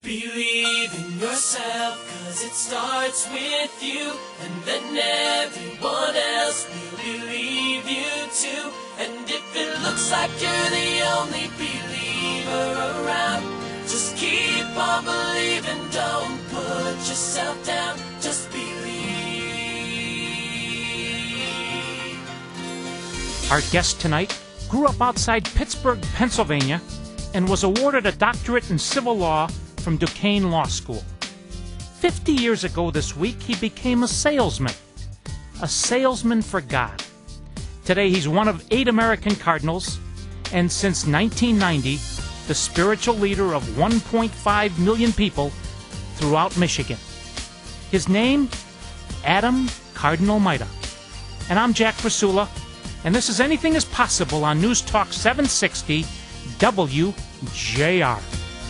Believe in yourself, 'cause it starts with you, and then everyone else will believe you too. And if it looks like you're the only believer around, just keep on believing, don't put yourself down, just believe. Our guest tonight grew up outside Pittsburgh, Pennsylvania, and was awarded a doctorate in civil law from Duquesne Law School. 50 years ago this week, he became a salesman for God. Today, he's one of 8 American Cardinals, and since 1990, the spiritual leader of 1.5 million people throughout Michigan. His name, Adam Cardinal Maida. And I'm Jack Rasula, and this is Anything is Possible on News Talk 760 WJR.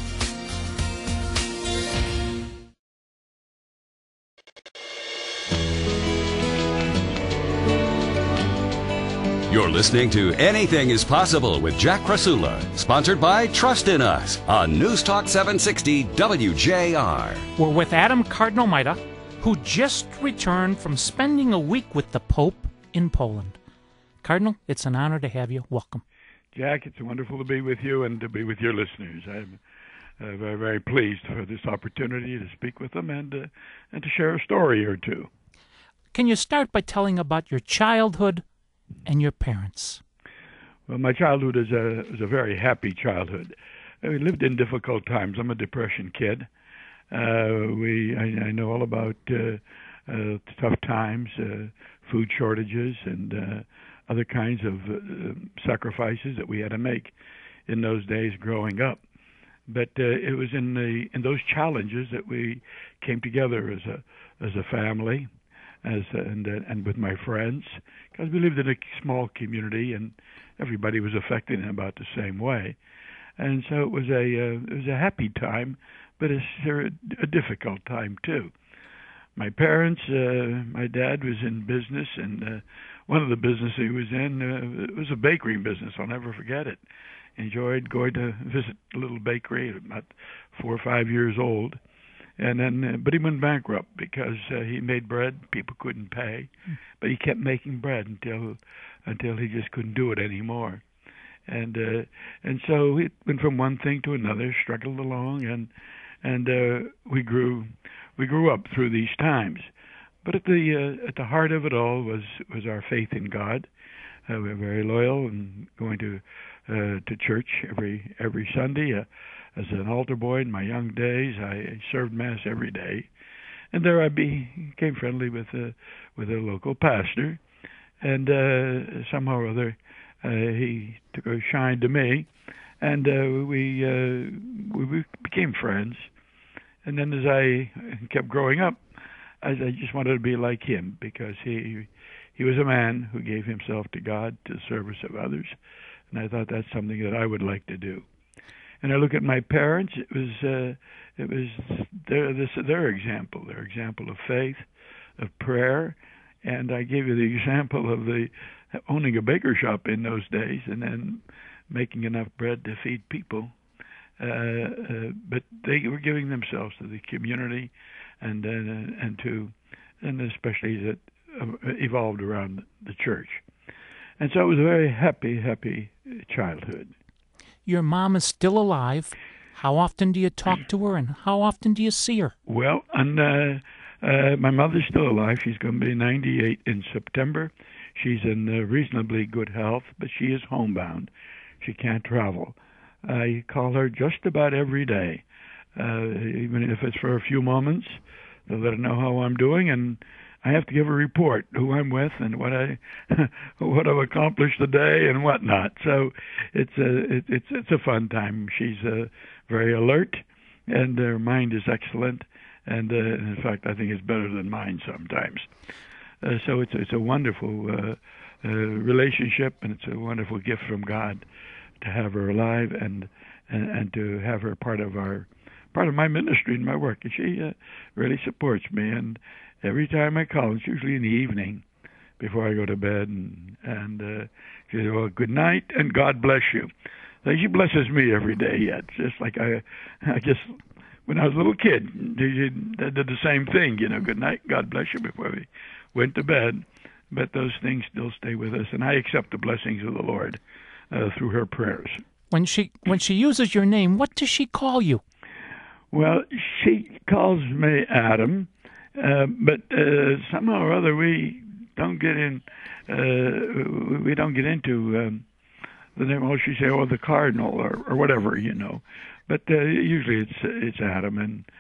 You're listening to Anything is Possible with Jack Rasula, sponsored by Trust in Us on News Talk 760 WJR. We're with Adam Cardinal Maida, who just returned from spending a week with the Pope in Poland. Cardinal, it's an honor to have you. Welcome. Jack, it's wonderful to be with you and to be with your listeners. I'm very, very pleased for this opportunity to speak with them and to share a story or two. Can you start by telling about your childhood and your parents? Well, my childhood is a very happy childhood. We lived in difficult times. I'm a Depression kid. I know all about tough times, food shortages, and other kinds of sacrifices that we had to make in those days growing up. But it was in those challenges that we came together as a family, and with my friends, because we lived in a small community and everybody was affected in about the same way. And so it was a happy time, but it's a difficult time too. My parents, my dad was in business, and one of the businesses he was in it was a bakery business. I'll never forget it. Enjoyed going to visit a little bakery at about 4 or 5 years old. And then, but he went bankrupt because he made bread people couldn't pay, but he kept making bread until he just couldn't do it anymore, and so it went from one thing to another, struggled along, and we grew up through these times. But at the heart of it all was our faith in God. We were very loyal and going to church every Sunday. As an altar boy in my young days, I served Mass every day, and there I became friendly with a local pastor, and somehow or other he took a shine to me, and we became friends. And then as I kept growing up, I just wanted to be like him, because he was a man who gave himself to God to the service of others, and I thought that's something that I would like to do. And I look at my parents; it was their example of faith, of prayer, and I gave you the example of owning a baker shop in those days, and then making enough bread to feed people. But they were giving themselves to the community, and especially that evolved around the church. And so it was a very happy childhood. Your mom is still alive. How often do you talk to her, and how often do you see her? Well, my mother's still alive. She's going to be 98 in September. She's in reasonably good health, but she is homebound. She can't travel. I call her just about every day, even if it's for a few moments, to let her know how I'm doing, and I have to give a report who I'm with and what I've accomplished today and whatnot. So it's a fun time. She's very alert, and her mind is excellent, and in fact I think it's better than mine sometimes. So it's a wonderful relationship, and it's a wonderful gift from God to have her alive and to have her part of my ministry and my work. And she really supports me, and every time I call, it's usually in the evening before I go to bed, and she says, well, good night and God bless you. So she blesses me every day yet, just like I just when I was a little kid, they did the same thing. Good night, God bless you, before we went to bed. But those things still stay with us, and I accept the blessings of the Lord through her prayers. When she uses your name, what does she call you? Well, she calls me Adam, but somehow or other we don't get in. We don't get into the name. Oh, she say, "Oh, the cardinal," or whatever, But usually it's Adam,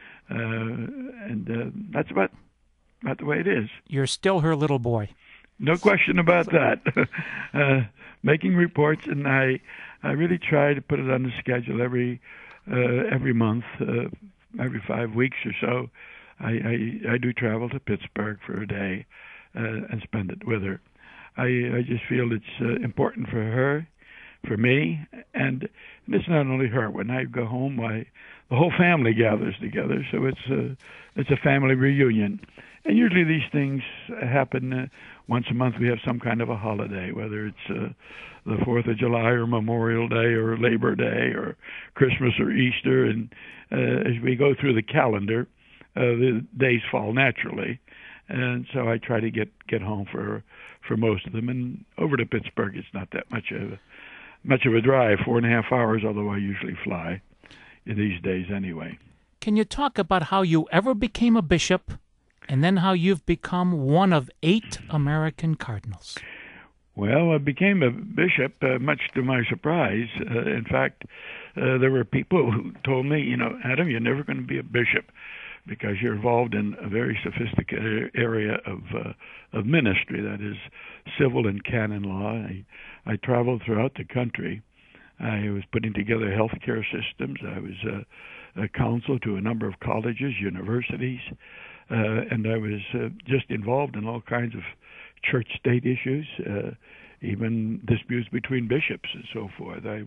and that's about the way it is. You're still her little boy. No question about that. Making reports, and I really try to put it on the schedule every month, every 5 weeks or so. I do travel to Pittsburgh for a day and spend it with her. I just feel it's important for her, for me, and it's not only her. When I go home, the whole family gathers together, so it's a family reunion. And usually these things happen once a month. We have some kind of a holiday, whether it's the 4th of July or Memorial Day or Labor Day or Christmas or Easter. And as we go through the calendar, the days fall naturally. And so I try to get home for most of them. And over to Pittsburgh, it's not that much of a drive, 4.5 hours, although I usually fly in these days anyway. Can you talk about how you ever became a bishop, and then how you've become one of 8 American cardinals? Well, I became a bishop, much to my surprise. In fact, there were people who told me, Adam, you're never going to be a bishop because you're involved in a very sophisticated area of ministry, that is civil and canon law. I traveled throughout the country. I was putting together healthcare systems. I was a counsel to a number of colleges, universities, and I was just involved in all kinds of church-state issues, even disputes between bishops and so forth. I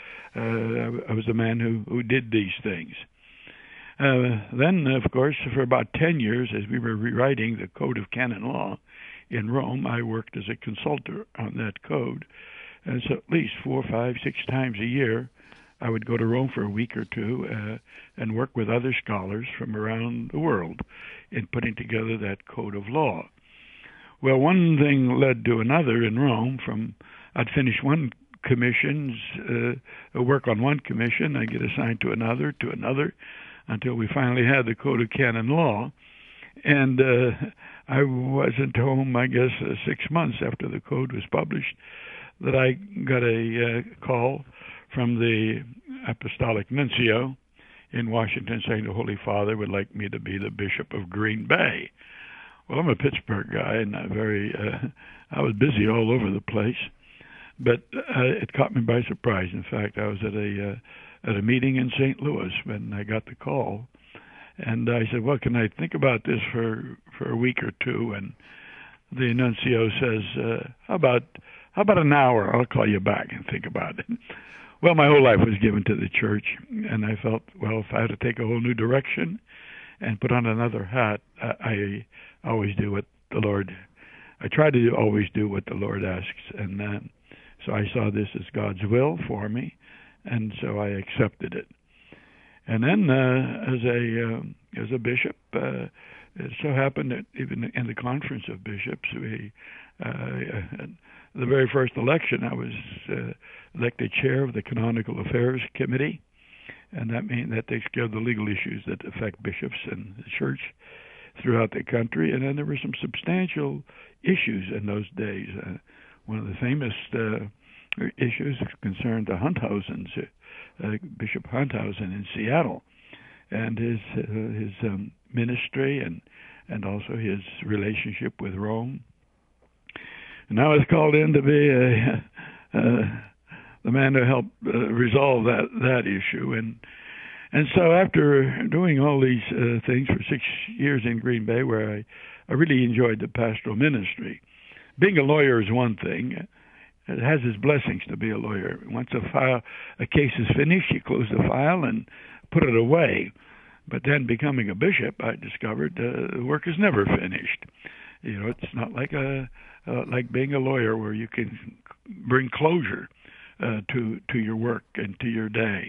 was a man who did these things. Then, of course, for about 10 years, as we were rewriting the Code of Canon Law in Rome, I worked as a consultant on that code. And so at least 4, 5, 6 times a year, I would go to Rome for a week or two and work with other scholars from around the world in putting together that code of law. Well, one thing led to another in Rome. I'd finish one commission's work on one commission, I'd get assigned to another, until we finally had the Code of Canon Law. And I wasn't home, I guess, 6 months after the code was published, that I got a call from the Apostolic Nuncio in Washington saying the Holy Father would like me to be the Bishop of Green Bay. Well, I'm a Pittsburgh guy, and I was busy all over the place, but it caught me by surprise. In fact, I was at a meeting in St. Louis when I got the call, and I said, "Well, can I think about this for a week or two?" And the nuncio says, "How about an hour? I'll call you back and think about it." Well, my whole life was given to the church, and I felt, well, if I had to take a whole new direction and put on another hat, I always do what the Lord. I try to always do what the Lord asks, and so I saw this as God's will for me, and so I accepted it. And then, as a bishop, it so happened that even in the Conference of Bishops, the very first election, I was elected chair of the Canonical Affairs Committee, and that takes care of the legal issues that affect bishops and the church throughout the country. And then there were some substantial issues in those days. One of the famous issues concerned the Hunthausens, Bishop Hunthausen in Seattle, and his ministry and also his relationship with Rome. And I was called in to be the man to help resolve that issue. And so after doing all these things for 6 years in Green Bay, where I really enjoyed the pastoral ministry, being a lawyer is one thing. It has its blessings to be a lawyer. Once a case is finished, you close the file and put it away. But then becoming a bishop, I discovered the work is never finished. It's not like being a lawyer where you can bring closure to your work and to your day.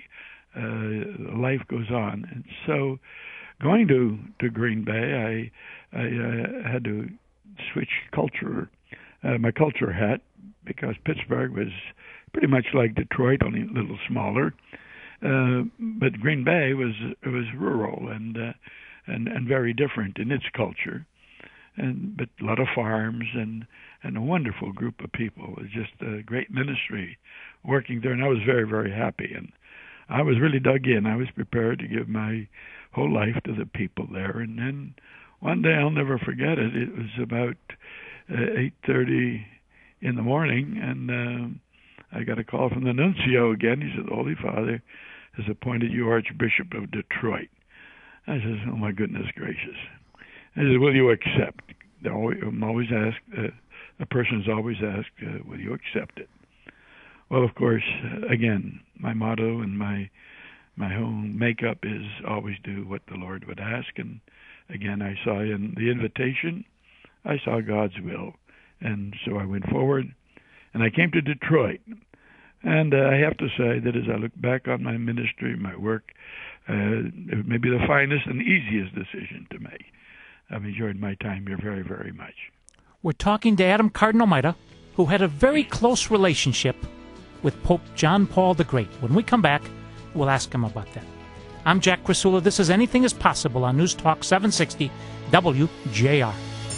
life goes on. And so going to Green Bay, I had to switch my culture hat, because Pittsburgh was pretty much like Detroit, only a little smaller. But Green Bay was rural and very different in its culture, but a lot of farms and a wonderful group of people. It was just a great ministry working there, and I was very, very happy. And I was really dug in. I was prepared to give my whole life to the people there. And then one day, I'll never forget it. It was about 8:30 in the morning, and I got a call from the nuncio again. He said, "The Holy Father has appointed you Archbishop of Detroit." I said, "Oh, my goodness gracious." I said, "Will you accept?" I'm always asked, a person's always asked, "Will you accept it?" Well, of course, again, my motto and my whole makeup is always do what the Lord would ask. And again, I saw in the invitation, I saw God's will. And so I went forward, and I came to Detroit. And I have to say that as I look back on my ministry, my work, it may be the finest and easiest decision to make. I've enjoyed my time here very, very much. We're talking to Adam Cardinal Maida, who had a very close relationship with Pope John Paul the Great. When we come back, we'll ask him about that. I'm Jack Krasula. This is Anything is Possible on News Talk 760 WJR.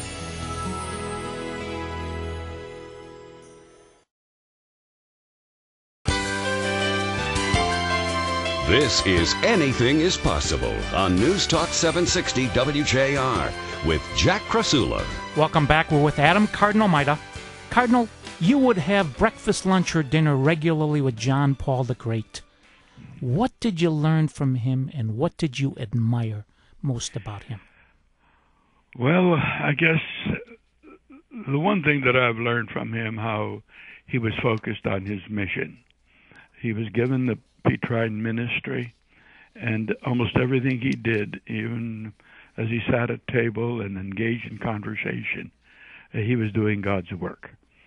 This is Anything is Possible on News Talk 760 WJR with Jack Krasula. Welcome back. We're with Adam Cardinal Maida. Cardinal, you would have breakfast, lunch, or dinner regularly with John Paul the Great. What did you learn from him, and what did you admire most about him? Well, I guess the one thing that I've learned from him, how he was focused on his mission. He was given the Petrine ministry, and almost everything he did, even as he sat at table and engaged in conversation, he was doing God's work.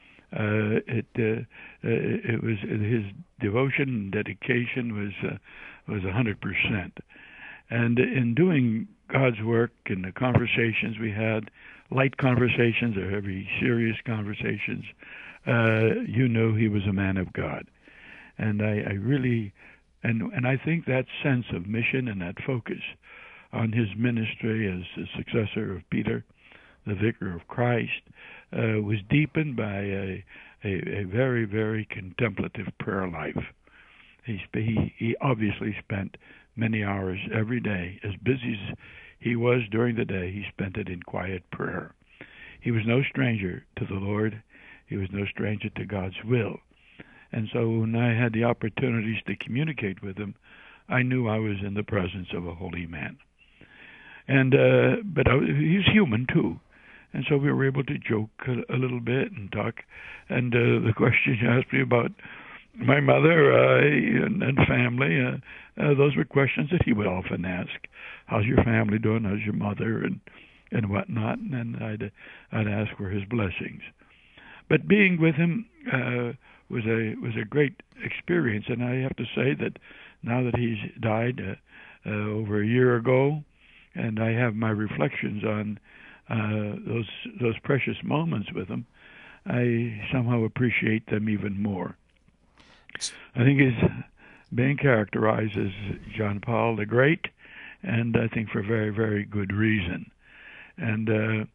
It was his devotion and dedication was 100%, and in doing God's work in the conversations we had, light conversations or heavy serious conversations, you know he was a man of God. And I really, and I think that sense of mission and that focus on his ministry as the successor of Peter, the vicar of Christ, was deepened by a very, very contemplative prayer life. He obviously spent many hours every day. As busy as he was during the day, he spent it in quiet prayer. He was no stranger to the Lord. He was no stranger to God's will. And so when I had the opportunities to communicate with him, I knew I was in the presence of a holy man. And but he's human too, and so we were able to joke a little bit and talk. And the question you asked me about my mother and family, those were questions that he would often ask. How's your family doing? How's your mother? And whatnot. And I'd ask for his blessings. But being with him was a great experience, and I have to say that now that he's died over a year ago, and I have my reflections on those precious moments with him, I somehow appreciate them even more. I think he's being characterized as John Paul the Great, and I think for very, very good reason. And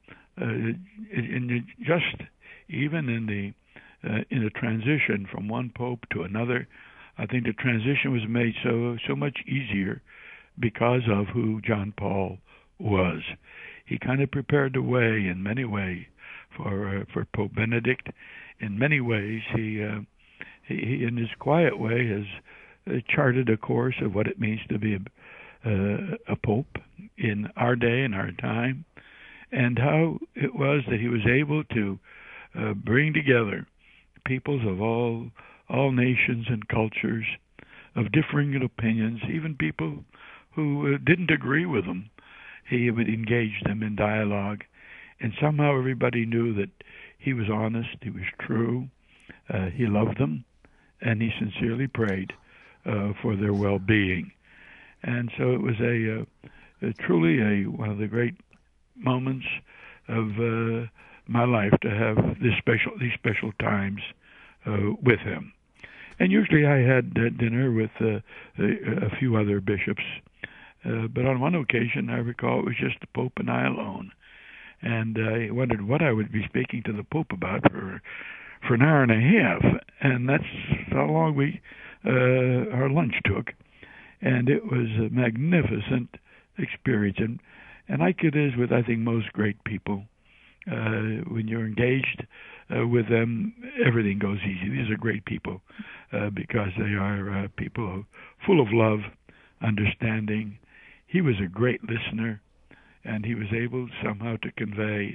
just even in the transition from one pope to another, I think the transition was made so much easier because of who John Paul was. He kind of prepared the way in many ways for Pope Benedict. In many ways, he in his quiet way has charted a course of what it means to be a pope in our day and our time, and how it was that he was able to bring together peoples of all nations and cultures, of differing opinions, even people who didn't agree with him. He would engage them in dialogue, and somehow everybody knew that he was honest, he was true, he loved them, and he sincerely prayed for their well-being. And so it was truly one of the great moments of my life to have these special times with him. And usually I had dinner with a few other bishops, but on one occasion I recall it was just the Pope and I alone. And I wondered what I would be speaking to the Pope about for an hour and a half, and that's how long our lunch took. And it was a magnificent experience. And like it is with, I think, most great people, when you're engaged with them, everything goes easy. These are great people because they are people full of love, understanding. He was a great listener, and he was able somehow to convey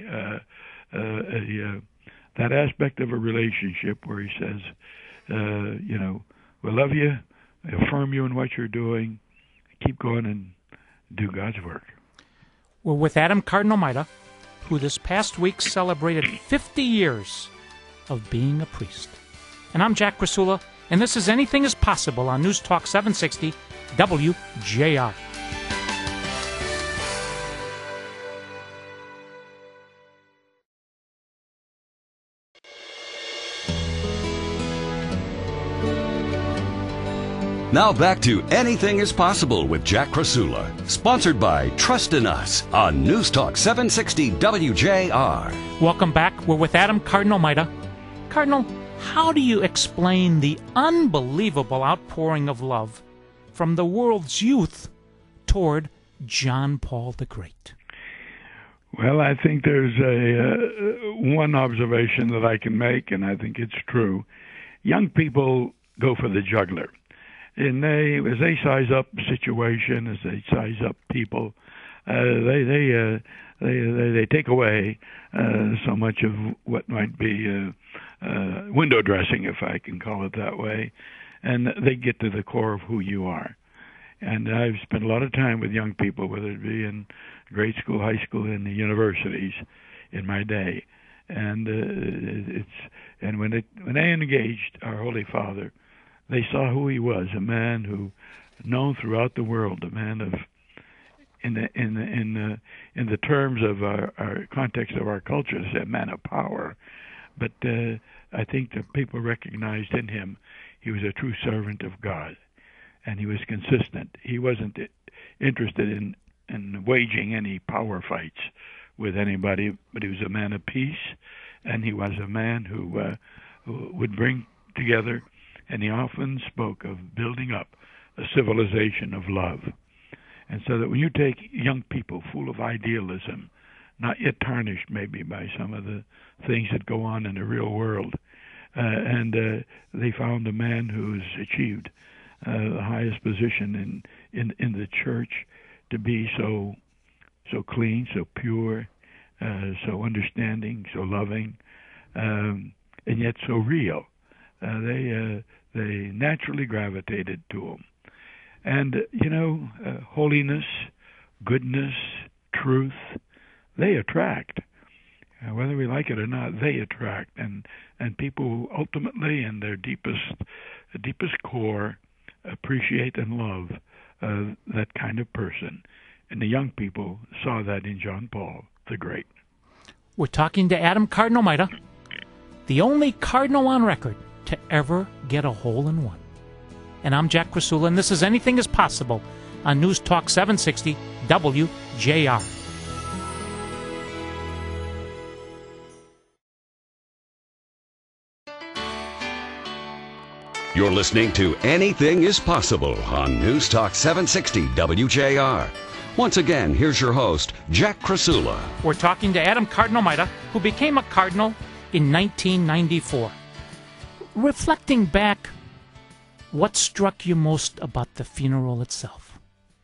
that aspect of a relationship where he says, we love you, affirm you in what you're doing, keep going and do God's work. We're with Adam Cardinal Maida, who this past week celebrated 50 years of being a priest. And I'm Jack Krasula, and this is Anything is Possible on News Talk 760 WJR. Now back to Anything is Possible with Jack Krasula, sponsored by Trust in Us on News Talk 760 WJR. Welcome back. We're with Adam Cardinal Maida. Cardinal, how do you explain the unbelievable outpouring of love from the world's youth toward John Paul the Great? Well, I think there's one observation that I can make, and I think it's true. Young people go for the juggler. And as they size up the situation, as they size up people, they take away so much of what might be window dressing, if I can call it that way, and they get to the core of who you are. And I've spent a lot of time with young people, whether it be in grade school, high school, and the universities, in my day. And when they engaged our Holy Father, they saw who he was, a man who, known throughout the world, a man of, in the terms of our context of our culture, a man of power. But I think that people recognized in him he was a true servant of God, and he was consistent. He wasn't interested in waging any power fights with anybody, but he was a man of peace, and he was a man who would bring together. And he often spoke of building up a civilization of love. And so that when you take young people full of idealism, not yet tarnished maybe by some of the things that go on in the real world, and they found a man who's achieved the highest position in the church to be so clean, so pure, so understanding, so loving, and yet so real. They naturally gravitated to him. And, holiness, goodness, truth, they attract. Whether we like it or not, they attract. And people ultimately, in their deepest core, appreciate and love that kind of person. And the young people saw that in John Paul the Great. We're talking to Adam Cardinal Maida, the only cardinal on record to ever get a hole-in-one. And I'm Jack Krasula, and this is Anything is Possible on News Talk 760 WJR. You're listening to Anything is Possible on News Talk 760 WJR. Once again, here's your host, Jack Krasula. We're talking to Adam Cardinal Maida, who became a cardinal in 1994. Reflecting back, what struck you most about the funeral itself?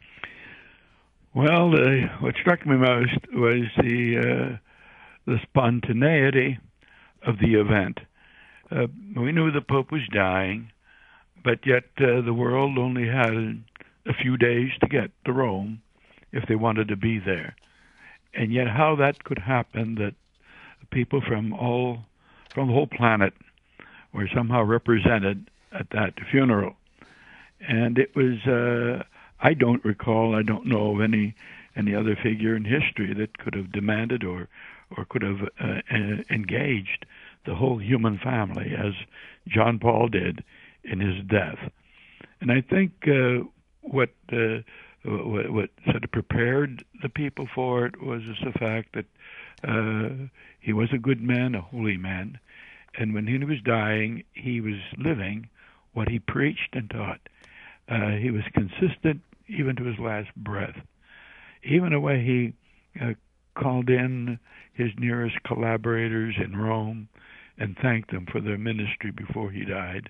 Well, what struck me most was the spontaneity of the event. We knew the Pope was dying, but yet the world only had a few days to get to Rome if they wanted to be there. And yet how that could happen, that people from the whole planet were somehow represented at that funeral. And it was, I don't know of any other figure in history that could have demanded or could have engaged the whole human family as John Paul did in his death. And I think what sort of prepared the people for it was just the fact that he was a good man, a holy man, and when he was dying, he was living what he preached and taught. He was consistent even to his last breath. Even the way he called in his nearest collaborators in Rome and thanked them for their ministry before he died.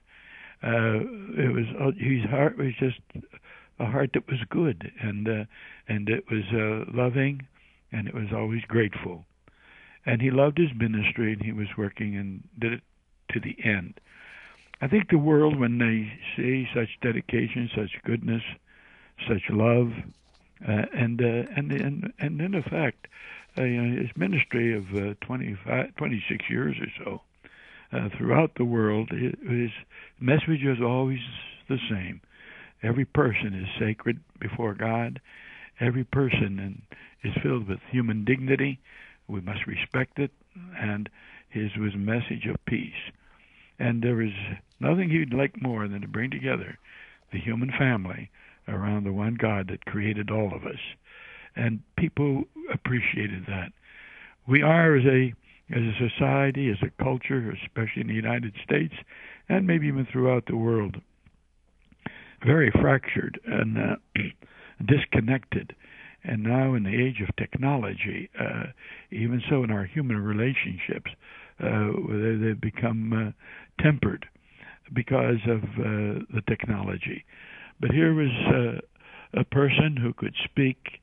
His heart was just a heart that was good, and it was loving, and it was always grateful. And he loved his ministry, and he was working and did it to the end. I think the world, when they see such dedication, such goodness, such love, and in effect, his ministry of 26 years or so throughout the world, his message is always the same. Every person is sacred before God. Every person is filled with human dignity. We must respect it, and his was a message of peace. And there is nothing he'd like more than to bring together the human family around the one God that created all of us. And people appreciated that. We are, as a society, as a culture, especially in the United States, and maybe even throughout the world, very fractured and disconnected. And now in the age of technology, even so in our human relationships, they've become tempered because of the technology. But here was a person who could speak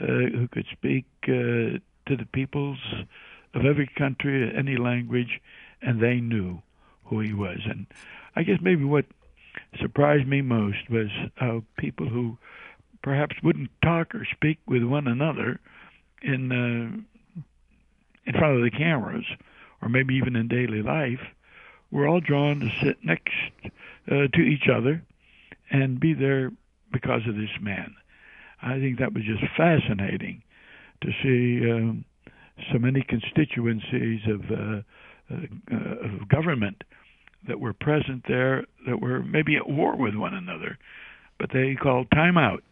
to the peoples of every country, any language, and they knew who he was. And I guess maybe what surprised me most was how people who perhaps wouldn't talk or speak with one another in front of the cameras, or maybe even in daily life, were all drawn to sit next to each other and be there because of this man. I think that was just fascinating to see so many constituencies of government that were present there that were maybe at war with one another, but they called time out.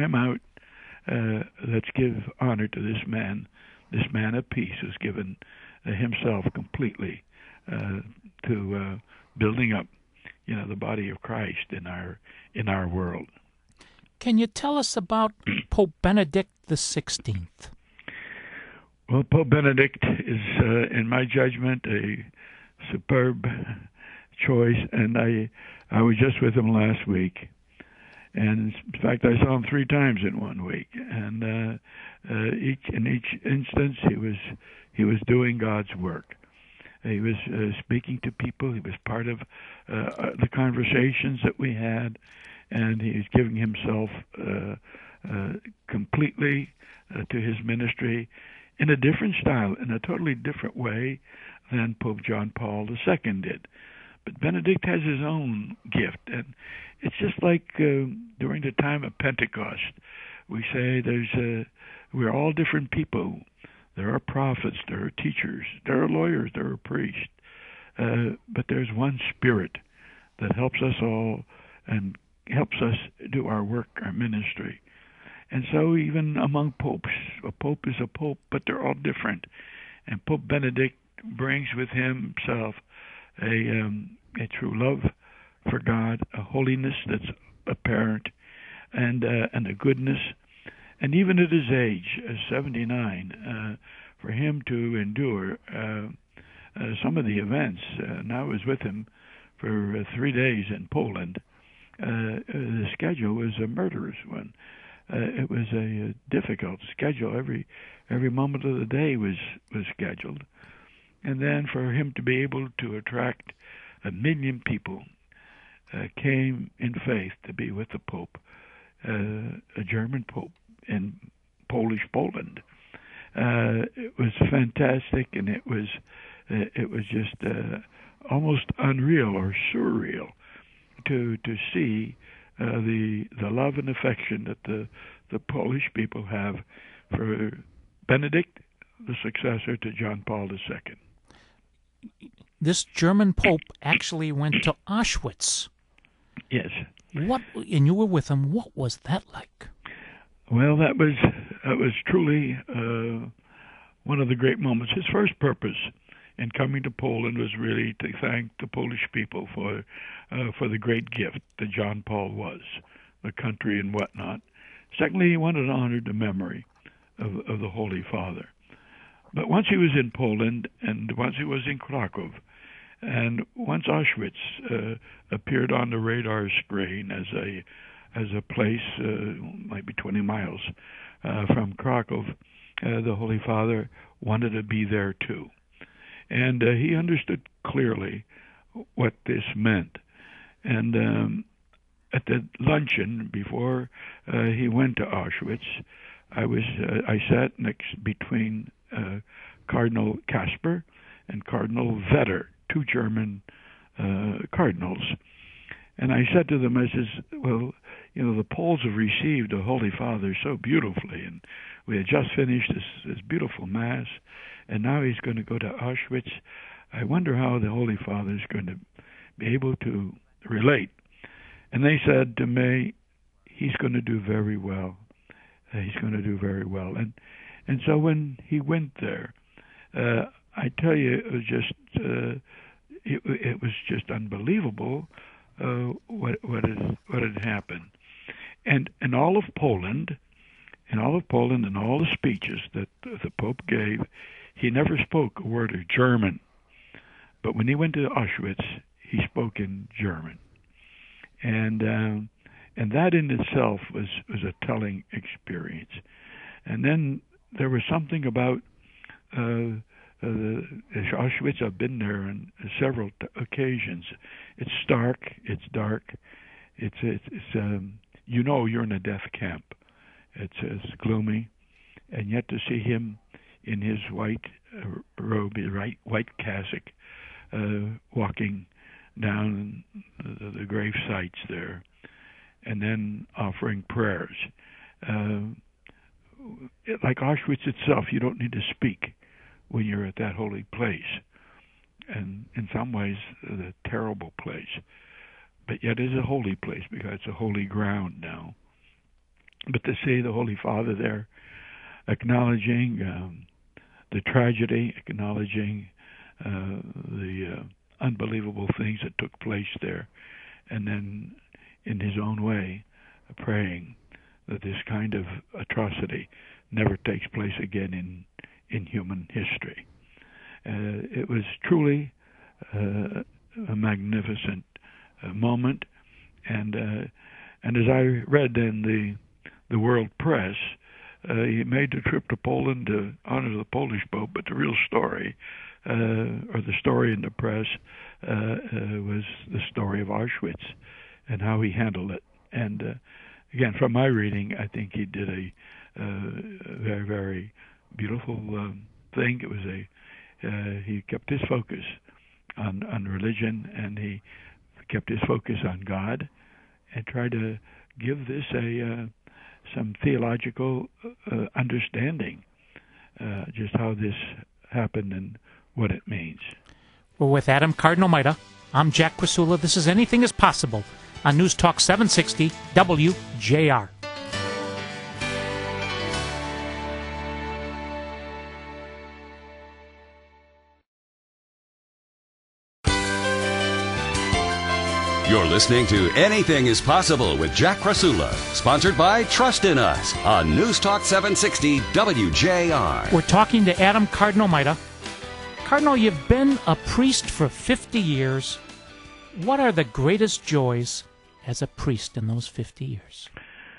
Let's give honor to this man of peace who's given himself completely to building up, the body of Christ in our world. Can you tell us about Pope Benedict XVI? Well, Pope Benedict is, in my judgment, a superb choice, and I was just with him last week. And in fact, I saw him 3 times in 1 week, and in each instance, he was doing God's work. He was speaking to people. He was part of the conversations that we had, and he was giving himself completely to his ministry in a different style, in a totally different way than Pope John Paul II did. But Benedict has his own gift, and it's just like during the time of Pentecost, we say we're all different people. There are prophets, there are teachers, there are lawyers, there are priests, but there's one Spirit that helps us all and helps us do our work, our ministry. And so even among popes, a pope is a pope, but they're all different. And Pope Benedict brings with himself a true love for God, a holiness that's apparent, and a goodness. And even at his age, 79, for him to endure some of the events. And I was with him for 3 days in Poland. The schedule was a murderous one. It was a difficult schedule. Every moment of the day was scheduled. And then for him to be able to attract 1 million people came in faith to be with the Pope, a German Pope in Polish Poland. It was fantastic, and it was just almost unreal or surreal to see the love and affection that the Polish people have for Benedict, the successor to John Paul II. This German Pope actually went to Auschwitz. Yes. And you were with him. What was that like? Well, that was truly one of the great moments. His first purpose in coming to Poland was really to thank the Polish people for the great gift that John Paul was, the country and whatnot. Secondly, he wanted to honor the memory of the Holy Father. But once he was in Poland, and once he was in Krakow, and once Auschwitz appeared on the radar screen as a place, maybe 20 miles from Krakow, the Holy Father wanted to be there too. And he understood clearly what this meant. And at the luncheon before he went to Auschwitz, I sat between Cardinal Kasper and Cardinal Vetter, two German cardinals. And I said to them, I says, well, the Poles have received the Holy Father so beautifully, and we had just finished this beautiful Mass, and now he's going to go to Auschwitz. I wonder how the Holy Father is going to be able to relate. And they said to me, he's going to do very well. He's going to do very well. And so when he went there, I tell you, it was just it was just unbelievable what had happened. And in all of Poland, and all the speeches that the Pope gave, he never spoke a word of German. But when he went to Auschwitz, he spoke in German. And that in itself was a telling experience. And then there was something about Auschwitz. I've been there on several occasions. It's stark. It's dark. It's you're in a death camp. It's gloomy, and yet to see him in his white robe, his white cassock, walking down the grave sites there, and then offering prayers. Like Auschwitz itself, you don't need to speak when you're at that holy place, and in some ways, a terrible place. But yet it's a holy place because it's a holy ground now. But to see the Holy Father there acknowledging the tragedy, acknowledging the unbelievable things that took place there, and then in his own way praying that this kind of atrocity never takes place again in human history. It was truly a magnificent moment, and as I read in the world press, he made the trip to Poland to honor the Polish Pope, but the real story, or the story in the press, was the story of Auschwitz and how he handled it. And again, from my reading, I think he did a very, very beautiful thing. It was he kept his focus on religion, and he kept his focus on God, and tried to give this some theological understanding, just how this happened and what it means. Well, with Adam Cardinal Maida, I'm Jack Krasula. This is Anything is Possible on News Talk 760 WJR. You're listening to Anything is Possible with Jack Krasula, sponsored by Trust in Us on News Talk 760 WJR. We're talking to Adam Cardinal Maida. Cardinal, you've been a priest for 50 years. What are the greatest joys as a priest in those 50 years?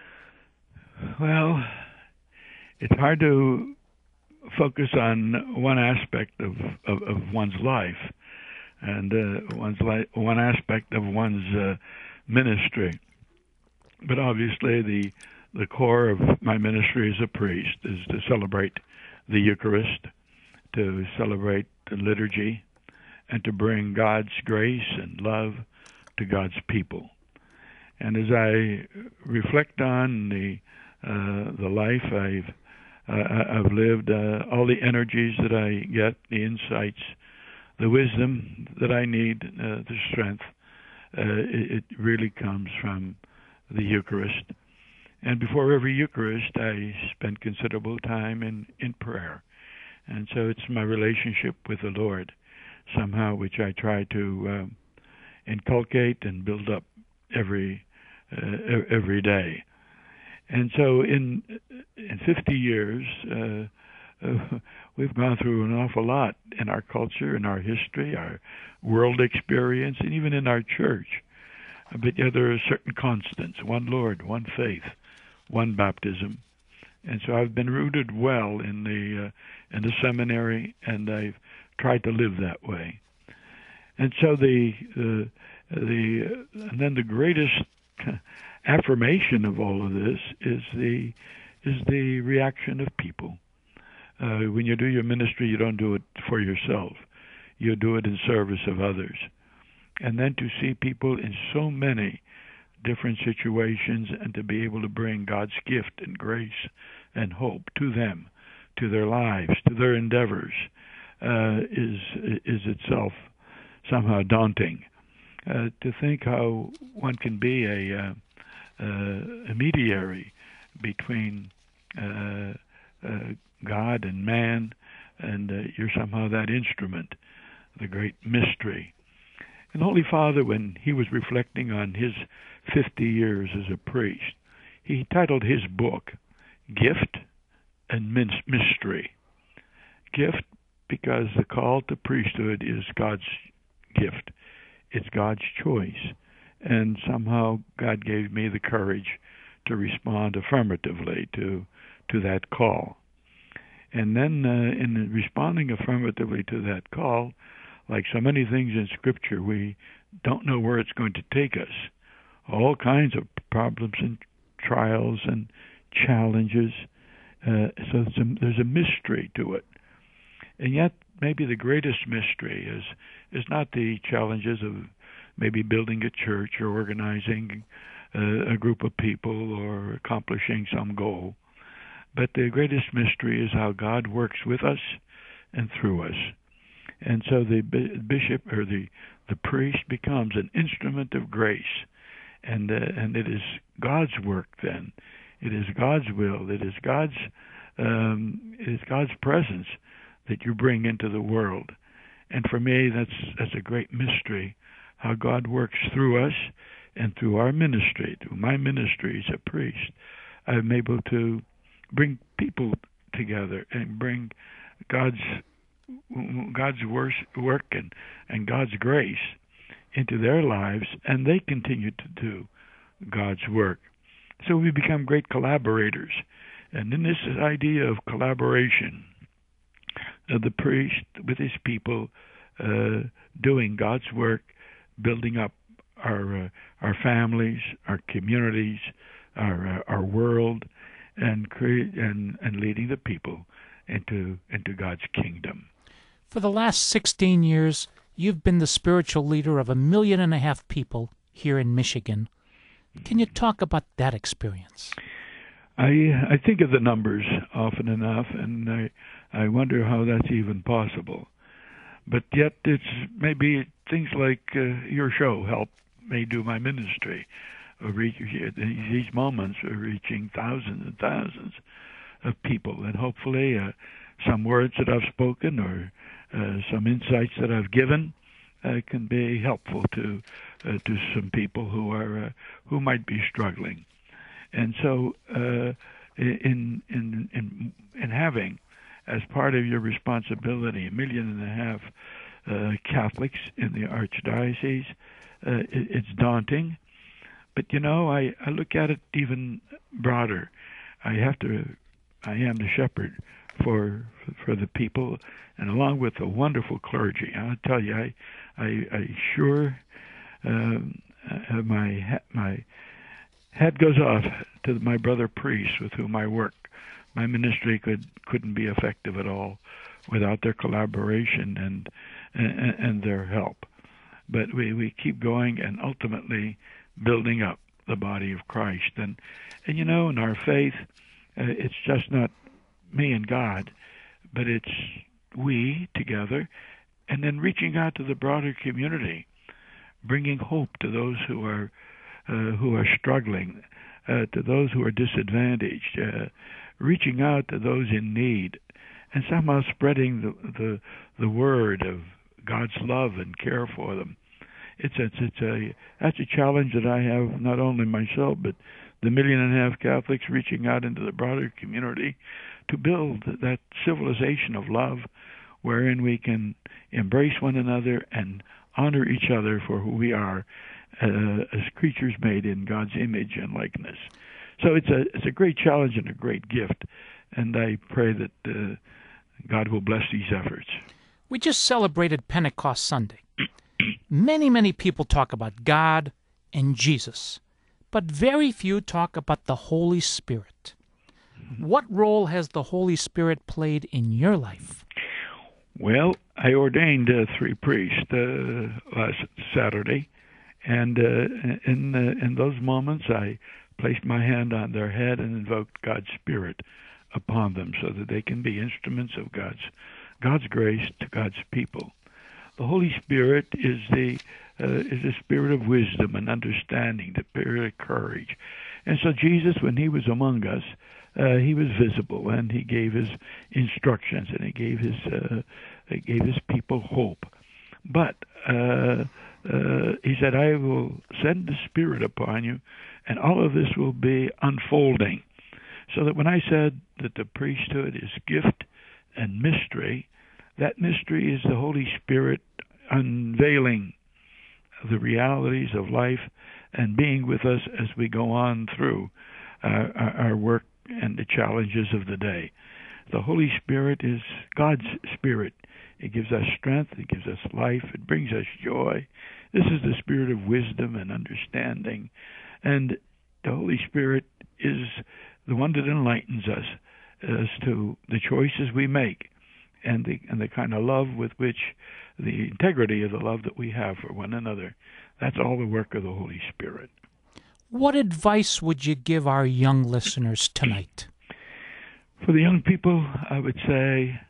Well, it's hard to focus on one aspect of one's life, and one aspect of one's ministry. But obviously the core of my ministry as a priest is to celebrate the Eucharist, to celebrate the liturgy, and to bring God's grace and love to God's people. And as I reflect on the life I've lived, all the energies that I get, the insights, the wisdom that I need, the strength, it really comes from the Eucharist. And before every Eucharist, I spend considerable time in prayer. And so it's my relationship with the Lord, somehow, which I try to inculcate and build up every day. And so in 50 years, we've gone through an awful lot in our culture, in our history, our world experience, and even in our church. But yet there are certain constants: one Lord, one faith, one baptism. And so I've been rooted well in the seminary, and I've tried to live that way. And so and then the greatest affirmation of all of this is the reaction of people. When you do your ministry, you don't do it for yourself. You do it in service of others. And then to see people in so many different situations and to be able to bring God's gift and grace and hope to them, to their lives, to their endeavors, is itself somehow daunting. To think how one can be a mediator between God and man, and you're somehow that instrument, the great mystery. And Holy Father, when he was reflecting on his 50 years as a priest, he titled his book Gift and Mystery. Gift because the call to priesthood is God's gift. It's God's choice. And somehow God gave me the courage to respond affirmatively to that call. And then in responding affirmatively to that call, like so many things in Scripture, we don't know where it's going to take us. All kinds of problems and trials and challenges. So there's a mystery to it. And yet, maybe the greatest mystery is not the challenges of maybe building a church or organizing a group of people or accomplishing some goal. But the greatest mystery is how God works with us and through us. And so the bishop or the priest becomes an instrument of grace, and it is God's work. Then it is God's will. It is God's presence that you bring into the world. And for me, that's a great mystery, how God works through us and through our ministry, through my ministry as a priest. I'm able to bring people together and bring God's work and God's grace into their lives, and they continue to do God's work. So we become great collaborators. And in this idea of collaboration, the priest with his people doing God's work, building up our families, our communities, our world, and leading the people into God's kingdom. For the last 16 years, you've been the spiritual leader of 1.5 million people here in Michigan. Can you talk about that experience? I think of the numbers often enough, and I wonder how that's even possible. But yet it's maybe things like your show help me do my ministry. These moments are reaching thousands and thousands of people, and hopefully some words that I've spoken or some insights that I've given can be helpful to some people who might be struggling. And so, in having as part of your responsibility 1.5 million Catholics in the archdiocese, it's daunting. But I look at it even broader. I am the shepherd for the people, and along with the wonderful clergy. I'll tell you, I sure my head goes off to my brother priests with whom I work. My ministry couldn't be effective at all without their collaboration and their help. But we keep going and ultimately building up the body of Christ. And you know, in our faith, it's just not me and God, but it's we together, and then reaching out to the broader community, bringing hope to those who are struggling, to those who are disadvantaged, reaching out to those in need, and somehow spreading the word of God's love and care for them. That's a challenge that I have, not only myself, but the 1.5 million Catholics reaching out into the broader community to build that civilization of love wherein we can embrace one another and honor each other for who we are as creatures made in God's image and likeness. So it's a great challenge and a great gift, and I pray that God will bless these efforts. We just celebrated Pentecost Sunday. Many people talk about God and Jesus, but very few talk about the Holy Spirit. What role has the Holy Spirit played in your life? Well, I ordained 3 priests last Saturday, and in those moments I placed my hand on their head and invoked God's Spirit upon them so that they can be instruments of God's grace to God's people. The Holy Spirit is the spirit of wisdom and understanding, the spirit of courage. And so Jesus, when he was among us, he was visible, and he gave his instructions, and he gave his people hope. But he said, "I will send the Spirit upon you, and all of this will be unfolding." So that when I said that the priesthood is gift and mystery, that mystery is the Holy Spirit unveiling the realities of life and being with us as we go on through our work and the challenges of the day. The Holy Spirit is God's Spirit. It gives us strength. It gives us life. It brings us joy. This is the spirit of wisdom and understanding. And the Holy Spirit is the one that enlightens us as to the choices we make and the kind of love with which, the integrity of the love that we have for one another. That's all the work of the Holy Spirit. What advice would you give our young listeners tonight? For the young people, I would say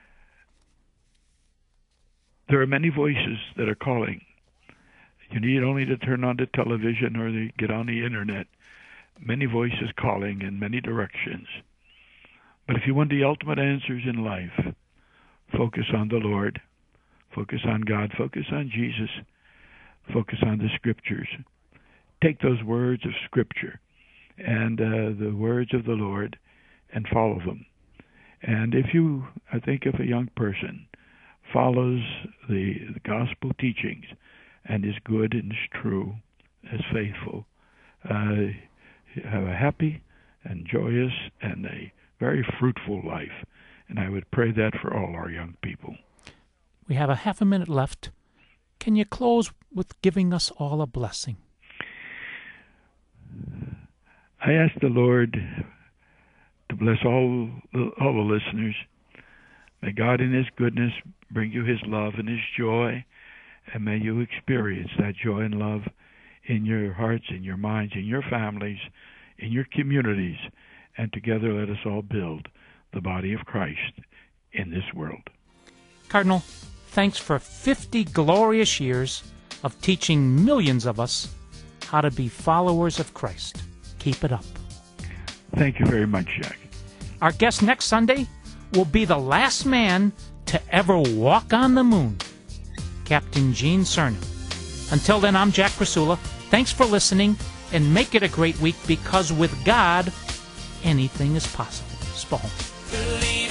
there are many voices that are calling. You need only to turn on the television or to get on the internet. Many voices calling in many directions. But if you want the ultimate answers in life, focus on the Lord, focus on God, focus on Jesus, focus on the Scriptures. Take those words of Scripture and the words of the Lord and follow them. And I think if a young person follows the gospel teachings and is good and is true, is faithful, have a happy and joyous and a very fruitful life. And I would pray that for all our young people. We have a half a minute left. Can you close with giving us all a blessing? I ask the Lord to bless all the listeners. May God in His goodness bring you His love and His joy, and may you experience that joy and love in your hearts, in your minds, in your families, in your communities, and together let us all build the body of Christ in this world. Cardinal, thanks for 50 glorious years of teaching millions of us how to be followers of Christ. Keep it up. Thank you very much, Jack. Our guest next Sunday will be the last man to ever walk on the moon, Captain Gene Cernan. Until then, I'm Jack Krasula. Thanks for listening, and make it a great week, because with God, anything is possible. Spahom.